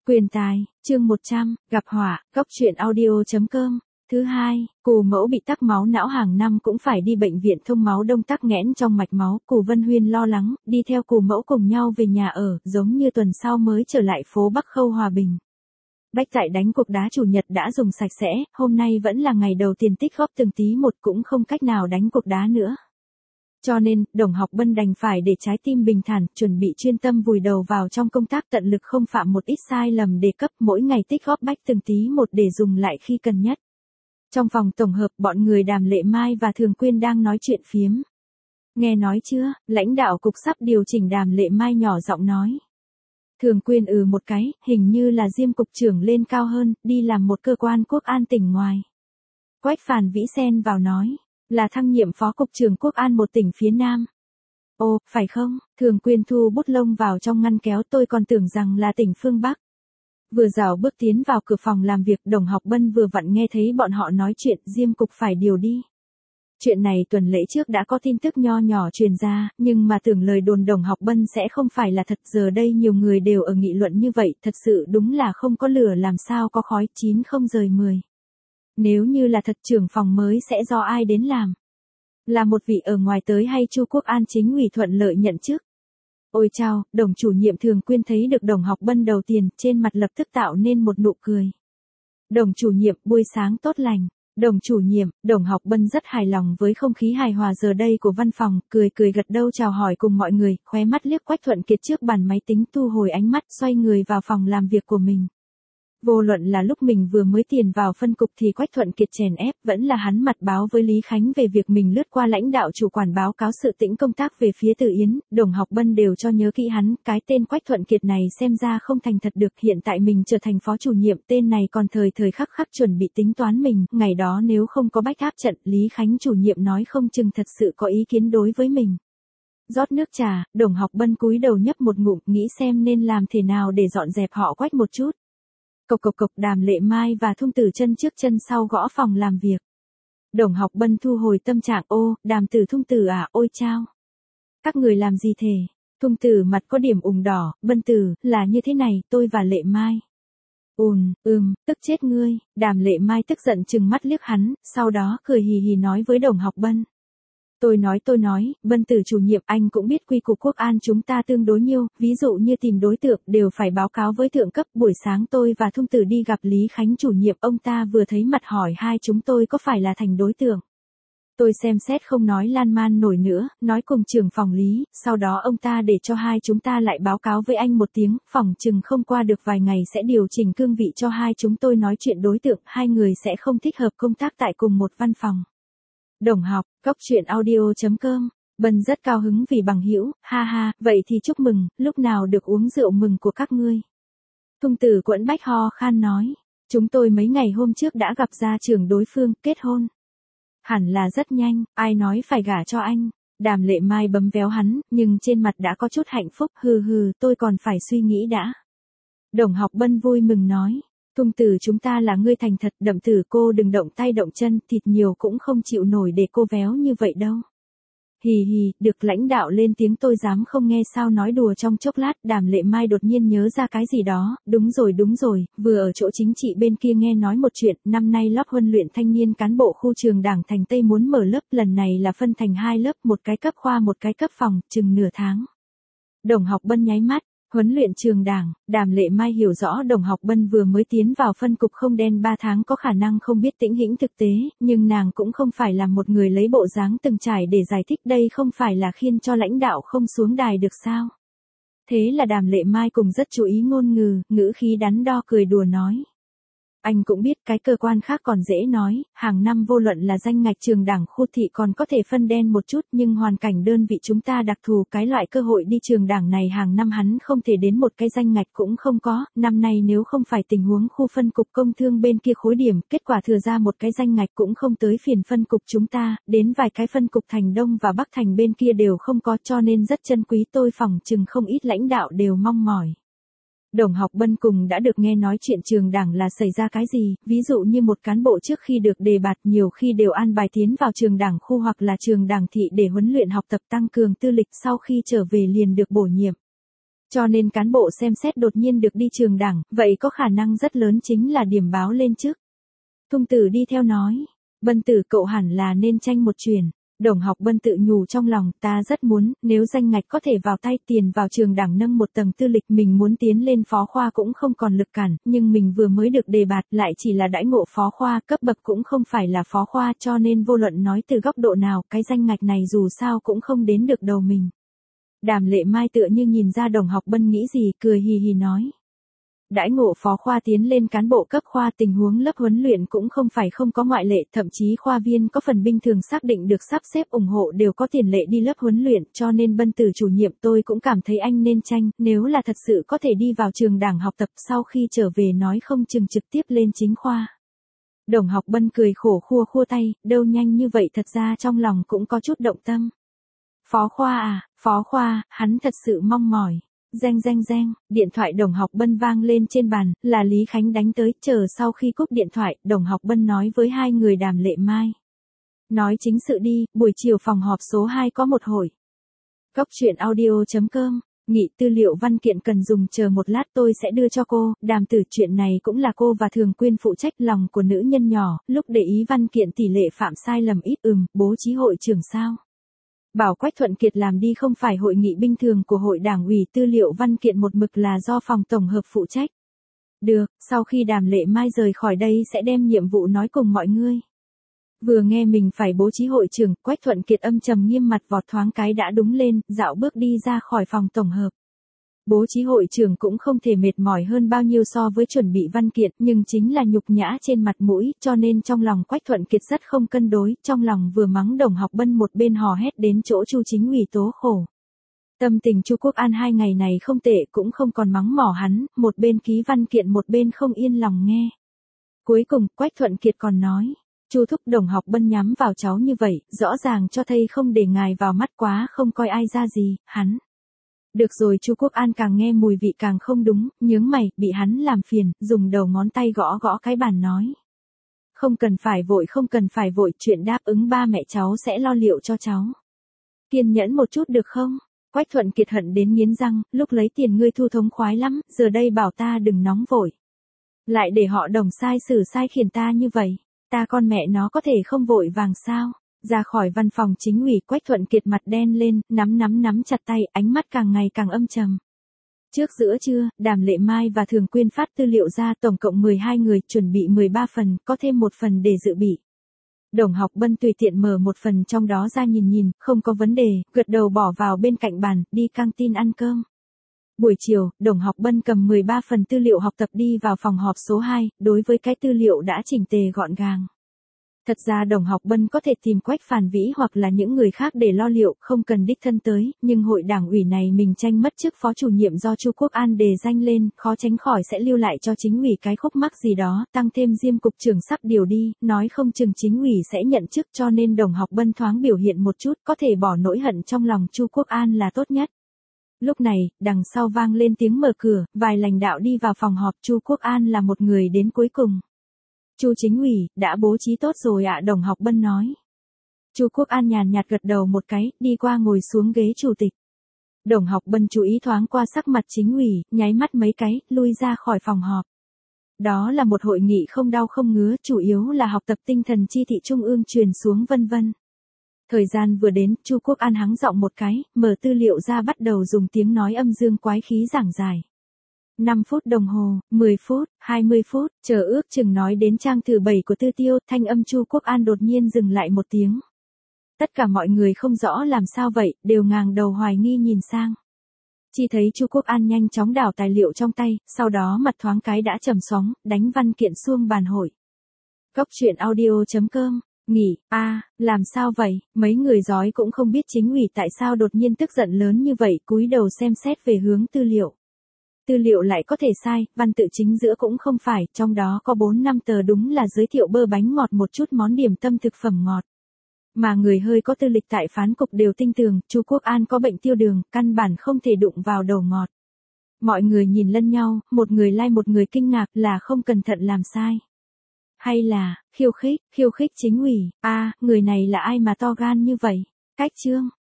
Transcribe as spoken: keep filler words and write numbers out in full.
Quyền tài, chương một trăm, gặp họa, góc truyện audio chấm com. Thứ hai, Cù Mẫu bị tắc máu não hàng năm cũng phải đi bệnh viện thông máu đông tắc nghẽn trong mạch máu. Cù Vân Huyên lo lắng, đi theo Cù Mẫu cùng nhau về nhà ở, giống như tuần sau mới trở lại phố Bắc Khâu Hòa Bình. Bách Tại đánh cục đá chủ nhật đã dùng sạch sẽ, hôm nay vẫn là ngày đầu tiền tích góp từng tí một cũng không cách nào đánh cục đá nữa. Cho nên, Đồng Học Bân đành phải để trái tim bình thản, chuẩn bị chuyên tâm vùi đầu vào trong công tác tận lực không phạm một ít sai lầm đề cấp mỗi ngày tích góp bách từng tí một để dùng lại khi cần nhất. Trong phòng tổng hợp, bọn người Đàm Lệ Mai và Thường Quyên đang nói chuyện phiếm. Nghe nói chưa, lãnh đạo cục sắp điều chỉnh. Đàm Lệ Mai nhỏ giọng nói. Thường Quyên ừ một cái, hình như là Diêm cục trưởng lên cao hơn, đi làm một cơ quan quốc an tỉnh ngoài. Quách Phàn Vĩ xen vào nói. Là thăng nhiệm phó cục trưởng quốc an một tỉnh phía Nam. Ồ, phải không? Thường Quyên thu bút lông vào trong ngăn kéo, tôi còn tưởng rằng là tỉnh phương Bắc. Vừa rảo bước tiến vào cửa phòng làm việc, Đồng Học Bân vừa vặn nghe thấy bọn họ nói chuyện, Diêm cục phải điều đi. Chuyện này tuần lễ trước đã có tin tức nho nhỏ truyền ra, nhưng mà tưởng lời đồn Đồng Học Bân sẽ không phải là thật. Giờ đây nhiều người đều ở nghị luận như vậy, thật sự đúng là không có lửa làm sao có khói, chín không rời mười. Nếu như là thật, trưởng phòng mới sẽ do ai đến làm? Là một vị ở ngoài tới hay Chu Quốc An chính ủy thuận lợi nhận chức? Ôi chao, Đồng chủ nhiệm Thường Quyên thấy được Đồng Học Bân đầu tiên, trên mặt lập tức tạo nên một nụ cười. Đồng chủ nhiệm, buổi sáng tốt lành. Đồng chủ nhiệm, Đồng Học Bân rất hài lòng với không khí hài hòa giờ đây của văn phòng, cười cười gật đầu chào hỏi cùng mọi người, khóe mắt liếc Quách Thuận Kiệt trước bàn máy tính, thu hồi ánh mắt, xoay người vào phòng làm việc của mình. Vô luận là lúc mình vừa mới tiền vào phân cục thì Quách Thuận Kiệt chèn ép, vẫn là hắn mặt báo với Lý Khánh về việc mình lướt qua lãnh đạo chủ quản báo cáo sự tĩnh công tác về phía Từ Yến, Đồng Học Bân đều cho nhớ kỹ hắn, cái tên Quách Thuận Kiệt này xem ra không thành thật được, hiện tại mình trở thành phó chủ nhiệm, tên này còn thời thời khắc khắc chuẩn bị tính toán mình, ngày đó nếu không có bách áp trận, Lý Khánh chủ nhiệm nói không chừng thật sự có ý kiến đối với mình. Rót nước trà, Đồng Học Bân cúi đầu nhấp một ngụm, nghĩ xem nên làm thế nào để dọn dẹp họ Quách một chút. Cộc cộc cộc, Đàm Lệ Mai và Thung Tử chân trước chân sau gõ phòng làm việc. Đồng Học Bân thu hồi tâm trạng, ô, Đàm Tử Thung Tử à, ôi chao. Các người làm gì thế? Thung Tử mặt có điểm ửng đỏ, Bân Tử, là như thế này, tôi và Lệ Mai. Ùn, ừm, tức chết ngươi. Đàm Lệ Mai tức giận chừng mắt liếc hắn, sau đó cười hì hì nói với Đồng Học Bân. Tôi nói tôi nói, Bân Tử chủ nhiệm, anh cũng biết quy củ quốc an chúng ta tương đối nhiêu, ví dụ như tìm đối tượng đều phải báo cáo với thượng cấp. Buổi sáng tôi và Thung Tử đi gặp Lý Khánh chủ nhiệm, ông ta vừa thấy mặt hỏi hai chúng tôi có phải là thành đối tượng. Tôi xem xét không nói lan man nổi nữa, nói cùng trưởng phòng Lý, sau đó ông ta để cho hai chúng ta lại báo cáo với anh một tiếng, phòng chừng không qua được vài ngày sẽ điều chỉnh cương vị cho hai chúng tôi nói chuyện đối tượng, hai người sẽ không thích hợp công tác tại cùng một văn phòng. Đồng học, góc truyện audio chấm com. Bân rất cao hứng vì bằng hữu, ha ha, vậy thì chúc mừng, lúc nào được uống rượu mừng của các ngươi. Thung Tử Quẫn Bách ho khan nói, chúng tôi mấy ngày hôm trước đã gặp gia trưởng đối phương, kết hôn. Hẳn là rất nhanh, ai nói phải gả cho anh. Đàm Lệ Mai bấm véo hắn, nhưng trên mặt đã có chút hạnh phúc, hừ hừ, tôi còn phải suy nghĩ đã. Đồng Học Bân vui mừng nói. Thung Tử chúng ta là ngươi thành thật, Đậm Tử cô đừng động tay động chân, thịt nhiều cũng không chịu nổi để cô véo như vậy đâu. Hì hì, được lãnh đạo lên tiếng tôi dám không nghe sao. Nói đùa trong chốc lát, Đàm Lệ Mai đột nhiên nhớ ra cái gì đó, đúng rồi đúng rồi, vừa ở chỗ chính trị bên kia nghe nói một chuyện, năm nay lớp huấn luyện thanh niên cán bộ khu trường Đảng Thành Tây muốn mở lớp, lần này là phân thành hai lớp, một cái cấp khoa một cái cấp phòng, chừng nửa tháng. Đồng Học Bân nháy mắt. Huấn luyện trường Đảng, Đàm Lệ Mai hiểu rõ Đồng Học Bân vừa mới tiến vào phân cục không đen ba tháng có khả năng không biết tĩnh hĩnh thực tế, nhưng nàng cũng không phải là một người lấy bộ dáng từng trải để giải thích, đây không phải là khiên cho lãnh đạo không xuống đài được sao. Thế là Đàm Lệ Mai cùng rất chú ý ngôn ngữ, ngữ khí đắn đo cười đùa nói. Anh cũng biết cái cơ quan khác còn dễ nói, hàng năm vô luận là danh ngạch trường Đảng khu thị còn có thể phân đen một chút, nhưng hoàn cảnh đơn vị chúng ta đặc thù, cái loại cơ hội đi trường Đảng này hàng năm hắn không thể đến một cái danh ngạch cũng không có, năm nay nếu không phải tình huống khu phân cục công thương bên kia khối điểm, kết quả thừa ra một cái danh ngạch cũng không tới phiền phân cục chúng ta, đến vài cái phân cục thành Đông và Bắc thành bên kia đều không có, cho nên rất chân quý, tôi phỏng chừng không ít lãnh đạo đều mong mỏi. Đồng Học Bân cùng đã được nghe nói chuyện trường Đảng là xảy ra cái gì, ví dụ như một cán bộ trước khi được đề bạt nhiều khi đều an bài tiến vào trường Đảng khu hoặc là trường Đảng thị để huấn luyện học tập tăng cường tư lịch, sau khi trở về liền được bổ nhiệm. Cho nên cán bộ xem xét đột nhiên được đi trường đảng, vậy có khả năng rất lớn chính là điểm báo lên chức. Thung Tử đi theo nói, Bân Tử cậu hẳn là nên tranh một chuyền. Đồng Học Bân tự nhủ trong lòng, ta rất muốn, nếu danh ngạch có thể vào tay, tiền vào trường đảng nâng một tầng tư lịch, mình muốn tiến lên phó khoa cũng không còn lực cản, nhưng mình vừa mới được đề bạt, lại chỉ là đãi ngộ phó khoa, cấp bậc cũng không phải là phó khoa, cho nên vô luận nói từ góc độ nào, cái danh ngạch này dù sao cũng không đến được đầu mình. Đàm Lệ Mai tựa như nhìn ra Đồng Học Bân nghĩ gì, cười hì hì nói. Đãi ngộ phó khoa tiến lên cán bộ cấp khoa, tình huống lớp huấn luyện cũng không phải không có ngoại lệ, thậm chí khoa viên có phần bình thường xác định được sắp xếp ủng hộ đều có tiền lệ đi lớp huấn luyện, cho nên Bân Tử chủ nhiệm tôi cũng cảm thấy anh nên tranh, nếu là thật sự có thể đi vào trường đảng học tập, sau khi trở về nói không chừng trực tiếp lên chính khoa. Đồng Học Bân cười khổ khua khua tay, đâu nhanh như vậy, thật ra trong lòng cũng có chút động tâm. Phó khoa à, phó khoa, hắn thật sự mong mỏi. Reng reng reng, điện thoại Đồng Học Bân vang lên trên bàn, là Lý Khánh đánh tới, chờ sau khi cúp điện thoại, Đồng Học Bân nói với hai người Đàm Lệ Mai. Nói chính sự đi, buổi chiều phòng họp số hai có một hội. Cốc truyện audio chấm com, nghị tư liệu văn kiện cần dùng, chờ một lát tôi sẽ đưa cho cô, Đàm Tử, chuyện này cũng là cô và Thường Quyên phụ trách, lòng của nữ nhân nhỏ, lúc để ý văn kiện tỷ lệ phạm sai lầm ít, ừm, bố trí hội trưởng sao? Bảo Quách Thuận Kiệt làm đi, không phải hội nghị bình thường của hội đảng ủy, tư liệu văn kiện một mực là do phòng tổng hợp phụ trách. Được, sau khi Đàm Lệ Mai rời khỏi đây sẽ đem nhiệm vụ nói cùng mọi người. Vừa nghe mình phải bố trí hội trưởng, Quách Thuận Kiệt âm trầm nghiêm mặt, vọt thoáng cái đã đúng lên, dạo bước đi ra khỏi phòng tổng hợp. Bố trí hội trưởng cũng không thể mệt mỏi hơn bao nhiêu so với chuẩn bị văn kiện, nhưng chính là nhục nhã trên mặt mũi, cho nên trong lòng Quách Thuận Kiệt rất không cân đối, trong lòng vừa mắng Đồng Học Bân một bên hò hét đến chỗ Chu Chính ủy tố khổ. Tâm tình Chu Quốc An hai ngày này không tệ, cũng không còn mắng mỏ hắn, một bên ký văn kiện một bên không yên lòng nghe. Cuối cùng, Quách Thuận Kiệt còn nói, Chu thúc, Đồng Học Bân nhắm vào cháu như vậy, rõ ràng cho thấy không để ngài vào mắt, quá không coi ai ra gì, hắn. Được rồi, Chu Quốc An càng nghe mùi vị càng không đúng, nhướng mày, bị hắn làm phiền, dùng đầu ngón tay gõ gõ cái bàn nói. Không cần phải vội, không cần phải vội, chuyện đáp ứng ba mẹ cháu sẽ lo liệu cho cháu. Kiên nhẫn một chút được không? Quách Thuận Kiệt hận đến nghiến răng, lúc lấy tiền ngươi thu thống khoái lắm, giờ đây bảo ta đừng nóng vội. Lại để họ Đồng sai xử sai khiển ta như vậy, ta con mẹ nó có thể không vội vàng sao? Ra khỏi văn phòng chính ủy, Quách Thuận Kiệt mặt đen lên, nắm nắm nắm chặt tay, ánh mắt càng ngày càng âm trầm. Trước giữa trưa, Đàm Lệ Mai và Thường Quyên phát tư liệu ra, tổng cộng mười hai người, chuẩn bị mười ba phần, có thêm một phần để dự bị. Đồng Học Bân tùy tiện mở một phần trong đó ra nhìn nhìn, không có vấn đề, gật đầu bỏ vào bên cạnh bàn, đi căng tin ăn cơm. Buổi chiều, Đồng Học Bân cầm mười ba phần tư liệu học tập đi vào phòng họp số hai, đối với cái tư liệu đã chỉnh tề gọn gàng. Thật ra Đồng Học Bân có thể tìm Quách Phàn Vĩ hoặc là những người khác để lo liệu, không cần đích thân tới, nhưng hội đảng ủy này mình tranh mất chức phó chủ nhiệm do Chu Quốc An đề danh lên, khó tránh khỏi sẽ lưu lại cho chính ủy cái khúc mắc gì đó, tăng thêm Diêm cục trưởng sắp điều đi, nói không chừng chính ủy sẽ nhận chức, cho nên Đồng Học Bân thoáng biểu hiện một chút, có thể bỏ nỗi hận trong lòng Chu Quốc An là tốt nhất. Lúc này, đằng sau vang lên tiếng mở cửa, vài lãnh đạo đi vào phòng họp, Chu Quốc An là một người đến cuối cùng. Chu chính ủy, đã bố trí tốt rồi ạ, Đồng Học Bân nói. Chu Quốc An nhàn nhạt gật đầu một cái, đi qua ngồi xuống ghế chủ tịch. Đồng Học Bân chú ý thoáng qua sắc mặt chính ủy, nháy mắt mấy cái, lui ra khỏi phòng họp. Đó là một hội nghị không đau không ngứa, chủ yếu là học tập tinh thần chi thị trung ương truyền xuống vân vân. Thời gian vừa đến, Chu Quốc An hắng giọng một cái, mở tư liệu ra bắt đầu dùng tiếng nói âm dương quái khí giảng giải. năm phút đồng hồ, mười phút, hai mươi phút, chờ ước chừng nói đến trang thứ bảy của tư tiêu, thanh âm Chu Quốc An đột nhiên dừng lại một tiếng. Tất cả mọi người không rõ làm sao vậy, đều ngàng đầu hoài nghi nhìn sang. Chỉ thấy Chu Quốc An nhanh chóng đảo tài liệu trong tay, sau đó mặt thoáng cái đã trầm sóng, đánh văn kiện xuông bàn hội. Cốc truyện audio chấm com, nghỉ, a à, làm sao vậy, mấy người giói cũng không biết chính ủy tại sao đột nhiên tức giận lớn như vậy, cúi đầu xem xét về hướng tư liệu. Tư liệu lại có thể sai, văn tự chính giữa cũng không phải, trong đó có bốn năm tờ đúng là giới thiệu bơ bánh ngọt một chút món điểm tâm thực phẩm ngọt. Mà người hơi có tư lịch tại phán cục đều tin tưởng, Chu Quốc An có bệnh tiêu đường, căn bản không thể đụng vào đầu ngọt. Mọi người nhìn lẫn nhau, một người lai like một người kinh ngạc là không cẩn thận làm sai. Hay là, khiêu khích, khiêu khích chính ủy, a à, người này là ai mà to gan như vậy, cách chương.